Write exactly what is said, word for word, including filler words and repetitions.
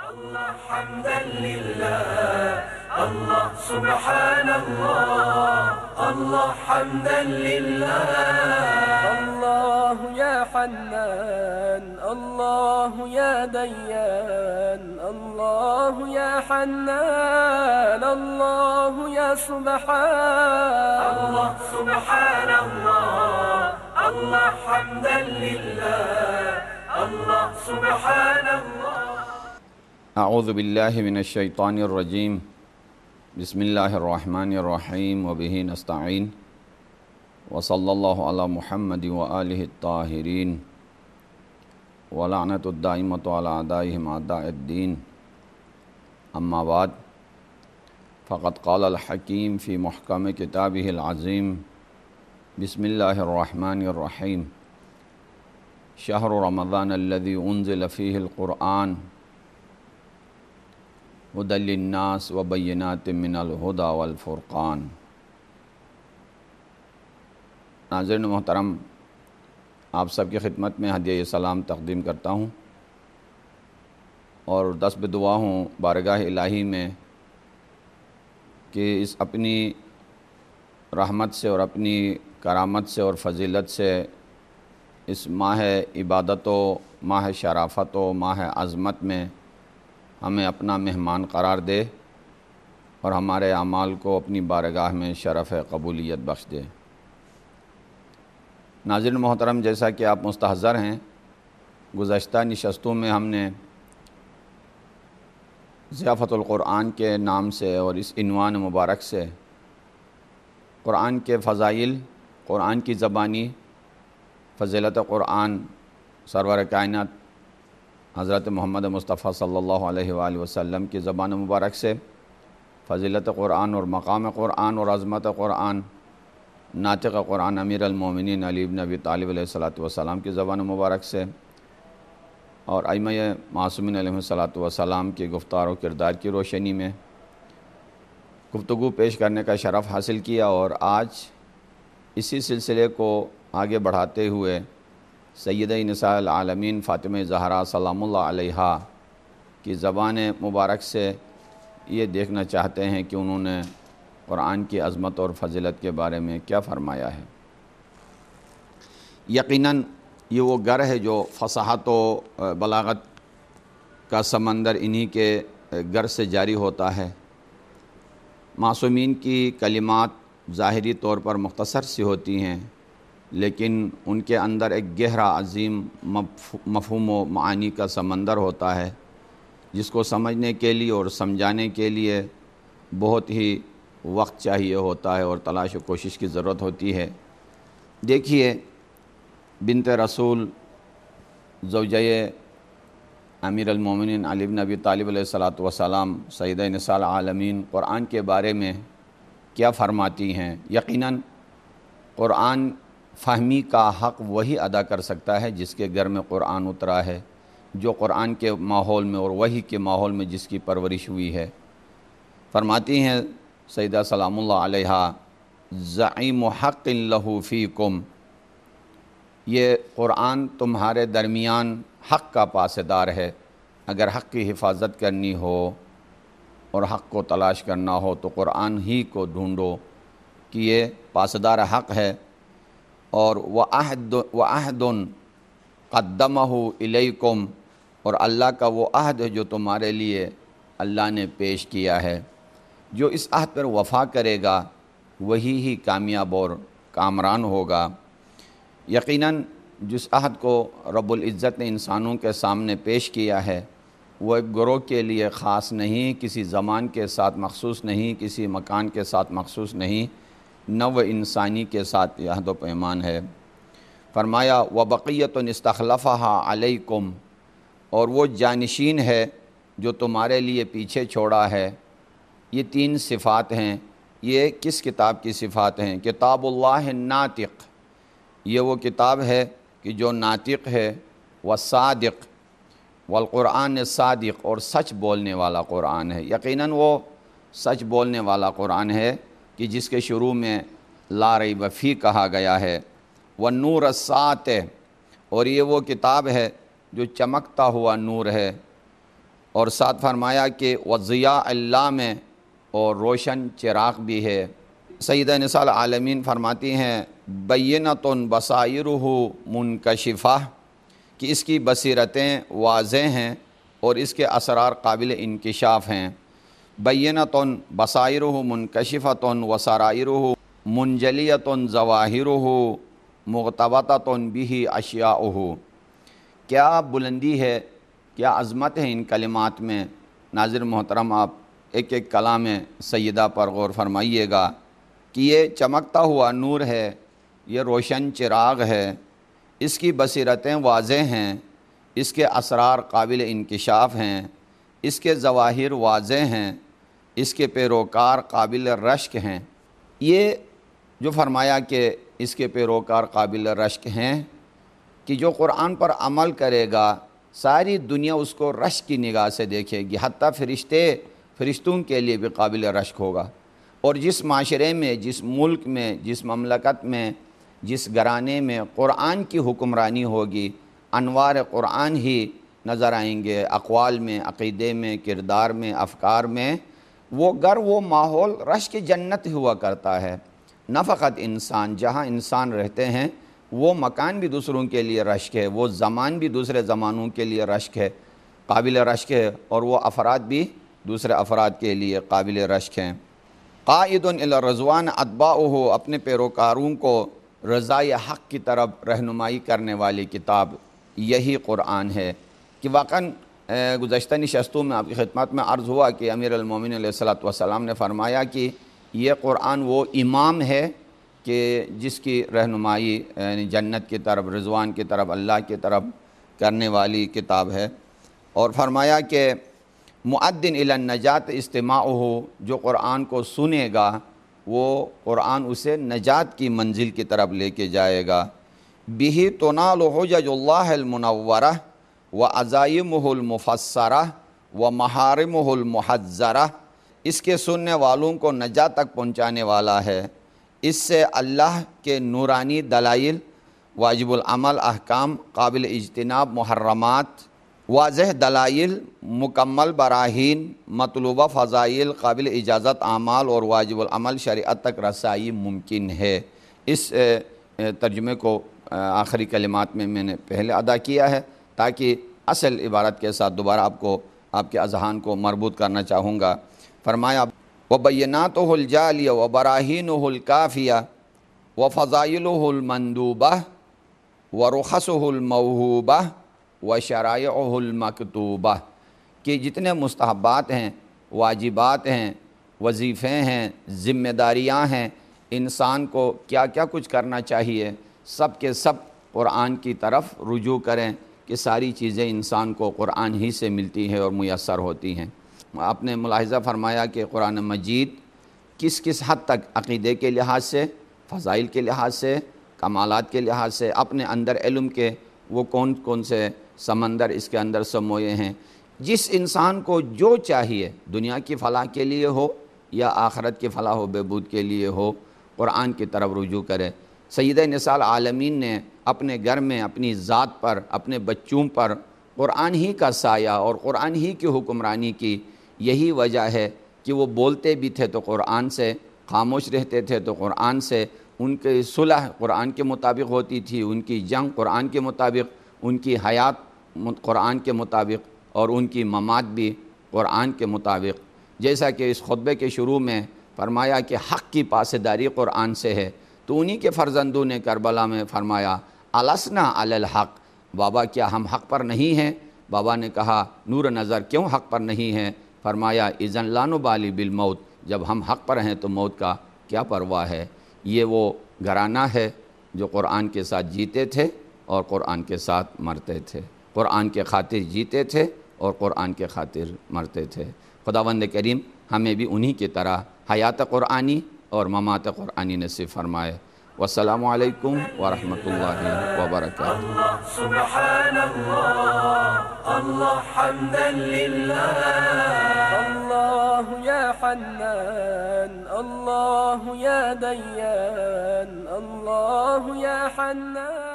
الله حمدا لله الله سبحان الله الله حمدا لله الله يا حنان الله يا ديان الله يا حنان الله يا سبحان الله سبحان الله الله حمدا لله الله سبحان الله. اعوذ باللہ من الشیطان الرجیم بسم اللہ الرحمن الرحیم وبہ نستعین وصلی اللہ علی محمد وآلہ الطاہرین ولعنۃ الدائمۃ علی اعدائہم اعداء الدین. اما بعد فقد قال الحکیم فی محکم کتابہ العظیم بسم اللہ الرحمن الرحیم شہر رمضان الذی انزل فیہ القرآن ہدی للناس وبینات من الہدی والفرقان. ناظرین محترم، آپ سب کی خدمت میں ہدیہ سلام تقدیم کرتا ہوں اور دست بدعا ہوں بارگاہ الہی میں کہ اس اپنی رحمت سے اور اپنی کرامت سے اور فضیلت سے اس ماہ عبادت و ماہ شرافت و ماہ عظمت میں ہمیں اپنا مہمان قرار دے اور ہمارے اعمال کو اپنی بارگاہ میں شرف قبولیت بخش دے. ناظرین محترم، جیسا کہ آپ مستحضر ہیں، گزشتہ نشستوں میں ہم نے ضیافت القرآن کے نام سے اور اس عنوان مبارک سے قرآن کے فضائل، قرآن کی زبانی، فضیلت قرآن، سرور کائنات حضرت محمد مصطفیٰ صلی اللہ علیہ وآلہ وسلم کی زبان مبارک سے فضیلت قرآن اور مقام قرآن اور عظمت قرآن، ناطق قرآن امیر المومنین علی بن ابی طالب علیہ الصلوۃ والسلام کی زبان مبارک سے اور ائمہ معصومین علیہ الصلوۃ والسلام کی گفتار و کردار کی روشنی میں گفتگو پیش کرنے کا شرف حاصل کیا. اور آج اسی سلسلے کو آگے بڑھاتے ہوئے سیدہ نساء العالمین فاطمہ زہرا سلام اللہ علیہا کی زبان مبارک سے یہ دیکھنا چاہتے ہیں کہ انہوں نے قرآن کی عظمت اور فضیلت کے بارے میں کیا فرمایا ہے. یقیناً یہ وہ گر ہے جو فصاحت و بلاغت کا سمندر انہی کے گر سے جاری ہوتا ہے. معصومین کی کلمات ظاہری طور پر مختصر سی ہوتی ہیں، لیکن ان کے اندر ایک گہرا عظیم مفہوم و معانی کا سمندر ہوتا ہے جس کو سمجھنے کے لیے اور سمجھانے کے لیے بہت ہی وقت چاہیے ہوتا ہے اور تلاش و کوشش کی ضرورت ہوتی ہے. دیکھیے، بنت رسول زوجہ امیر المومنین علی بن ابی طالب علیہ الصلوۃ والسلام سیدہ نساء العالمین قرآن کے بارے میں کیا فرماتی ہیں. یقیناً قرآن فہمی کا حق وہی ادا کر سکتا ہے جس کے گھر میں قرآن اترا ہے، جو قرآن کے ماحول میں اور وحی کے ماحول میں جس کی پرورش ہوئی ہے. فرماتی ہیں سیدہ سلام اللہ علیہا، زعیم حق لہ فیکم، یہ قرآن تمہارے درمیان حق کا پاسدار ہے. اگر حق کی حفاظت کرنی ہو اور حق کو تلاش کرنا ہو تو قرآن ہی کو ڈھونڈو کہ یہ پاسدار حق ہے. اور وَعَهْدٌ وَعَهْدٌ قَدَّمَهُ إِلَيْكُمْ، اور اللہ کا وہ عہد ہے جو تمہارے لیے اللہ نے پیش کیا ہے. جو اس عہد پر وفا کرے گا وہی ہی کامیاب اور کامران ہوگا. یقیناً جس عہد کو رب العزت نے انسانوں کے سامنے پیش کیا ہے وہ ایک گروہ کے لیے خاص نہیں، کسی زمان کے ساتھ مخصوص نہیں، کسی مکان کے ساتھ مخصوص نہیں، نوع انسانی کے ساتھ یہ عہد و پیمان ہے. فرمایا وَبَقِيَّةٌ اسْتَخْلَفَهَا عَلَيْكُمْ، اور وہ جانشین ہے جو تمہارے لیے پیچھے چھوڑا ہے. یہ تین صفات ہیں. یہ کس کتاب کی صفات ہیں؟ کتاب اللہ الناطق، یہ وہ کتاب ہے کہ جو ناطق ہے، والصادق، والقرآن صادق، اور سچ بولنے والا قرآن ہے. یقیناً وہ سچ بولنے والا قرآن ہے کہ جس کے شروع میں لا ریب فیہ کہا گیا ہے. والنور الساطع، اور یہ وہ کتاب ہے جو چمکتا ہوا نور ہے. اور ساتھ فرمایا کہ وضیاء اللہ میں اور روشن چراغ بھی ہے۔ سیدہ نساء العالمین فرماتی ہیں بینۃ بصائرہ منکشفہ، کہ اس کی بصیرتیں واضح ہیں اور اس کے اسرار قابل انکشاف ہیں۔ بینۃ بصائرہ منکشفۃ وسرائرہ منجلیۃ ظواہرہ مغتبطۃ بہ اشیاؤہ۔ کیا بلندی ہے، کیا عظمت ہے ان کلمات میں۔ ناظر محترم، آپ ایک ایک کلام سیدہ پر غور فرمائیے گا کہ یہ چمکتا ہوا نور ہے، یہ روشن چراغ ہے، اس کی بصیرتیں واضح ہیں، اس کے اسرار قابل انکشاف ہیں، اس کے ظواہر واضح ہیں، اس کے پیروکار قابل رشک ہیں۔ یہ جو فرمایا کہ اس کے پیروکار قابل رشک ہیں، کہ جو قرآن پر عمل کرے گا ساری دنیا اس کو رشک کی نگاہ سے دیکھے گی، حتیٰ فرشتے فرشتوں کے لیے بھی قابل رشک ہوگا۔ اور جس معاشرے میں، جس ملک میں، جس مملکت میں، جس گھرانے میں قرآن کی حکمرانی ہوگی، انوار قرآن ہی نظر آئیں گے، اقوال میں، عقیدے میں، کردار میں، افکار میں، وہ گھر، وہ ماحول رشک جنت ہوا کرتا ہے۔ نہ فقط انسان، جہاں انسان رہتے ہیں وہ مکان بھی دوسروں کے لیے رشک ہے، وہ زمان بھی دوسرے زمانوں کے لیے رشک ہے، قابل رشک ہے، اور وہ افراد بھی دوسرے افراد کے لیے قابل رشک ہیں۔ قائد الی الرضوان اتباعہ، اپنے پیروکاروں کو رضائے حق کی طرف رہنمائی کرنے والی کتاب یہی قرآن ہے۔ کہ واقعاً گزشتہ نشستوں میں آپ کی خدمت میں عرض ہوا کہ امیر المومنین علیہ الصلوۃ والسلام نے فرمایا کہ یہ قرآن وہ امام ہے کہ جس کی رہنمائی یعنی جنت کی طرف، رضوان کی طرف، اللہ کی طرف کرنے والی کتاب ہے۔ اور فرمایا کہ مؤدن الی النجات استماعہ، جو قرآن کو سنے گا وہ قرآن اسے نجات کی منزل کی طرف لے کے جائے گا۔ بہ تنال حجج اللہ المنورہ وعزائمہ المفسرہ ومحارمہ المحذرہ، اس کے سننے والوں کو نجات تک پہنچانے والا ہے۔ اس سے اللہ کے نورانی دلائل، واجب العمل احکام، قابل اجتناب محرمات، واضح دلائل، مکمل براہین، مطلوبہ فضائل، قابل اجازت اعمال اور واجب العمل شریعت تک رسائی ممکن ہے۔ اس ترجمے کو آخری کلمات میں میں نے پہلے ادا کیا ہے تاکہ اصل عبارت کے ساتھ دوبارہ آپ کو، آپ کے اذہان کو مربوط کرنا چاہوں گا۔ فرمایا وَبَيِّنَاتُهُ الْجَالِيَةُ وَبَرَاهِينُهُ الْكَافِيَةُ وَفَضَائِلُهُ الْمَنْدُوبَةُ وَرُخَصُهُ الْمَوْهُوبَةُ وَشَرَائِعُهُ الْمَكْتُوبَةُ، کہ جتنے مستحبات ہیں، واجبات ہیں، وظیفے ہیں، ذمہ داریاں ہیں، انسان کو کیا کیا کچھ کرنا چاہیے، سب کے سب قرآن کی طرف رجوع کریں کہ ساری چیزیں انسان کو قرآن ہی سے ملتی ہیں اور میسر ہوتی ہیں۔ آپ نے ملاحظہ فرمایا کہ قرآن مجید کس کس حد تک عقیدے کے لحاظ سے، فضائل کے لحاظ سے، کمالات کے لحاظ سے، اپنے اندر علم کے وہ کون کون سے سمندر اس کے اندر سموئے ہیں۔ جس انسان کو جو چاہیے، دنیا کی فلاح کے لیے ہو یا آخرت کی فلاح و بہبود کے لیے ہو، قرآن کی طرف رجوع کرے۔ سیدہ نساء العالمین نے اپنے گھر میں، اپنی ذات پر، اپنے بچوں پر قرآن ہی کا سایہ اور قرآن ہی کی حکمرانی کی۔ یہی وجہ ہے کہ وہ بولتے بھی تھے تو قرآن سے، خاموش رہتے تھے تو قرآن سے، ان کی صلح قرآن کے مطابق ہوتی تھی، ان کی جنگ قرآن کے مطابق، ان کی حیات قرآن کے مطابق، اور ان کی ممات بھی قرآن کے مطابق۔ جیسا کہ اس خطبے کے شروع میں فرمایا کہ حق کی پاسداری قرآن سے ہے، تو انہی کے فرزندوں نے کربلا میں فرمایا السنا علی الحق، بابا کیا ہم حق پر نہیں ہیں؟ بابا نے کہا نور نظر کیوں حق پر نہیں ہیں؟ فرمایا اذن لا نبالی بالموت، جب ہم حق پر ہیں تو موت کا کیا پرواہ ہے۔ یہ وہ گھرانہ ہے جو قرآن کے ساتھ جیتے تھے اور قرآن کے ساتھ مرتے تھے، قرآن کے خاطر جیتے تھے اور قرآن کے خاطر مرتے تھے۔ خداوند کریم ہمیں بھی انہی کی طرح حیات قرآنی اور ممات قرآنی نصیب فرمائے۔ والسلام علیکم ورحمۃ اللہ وبرکاتہ۔ اللہ سبحان اللہ، اللہ حمدا للہ، اللہ یا حنان، اللہ یا دیان، اللہ یا حنان۔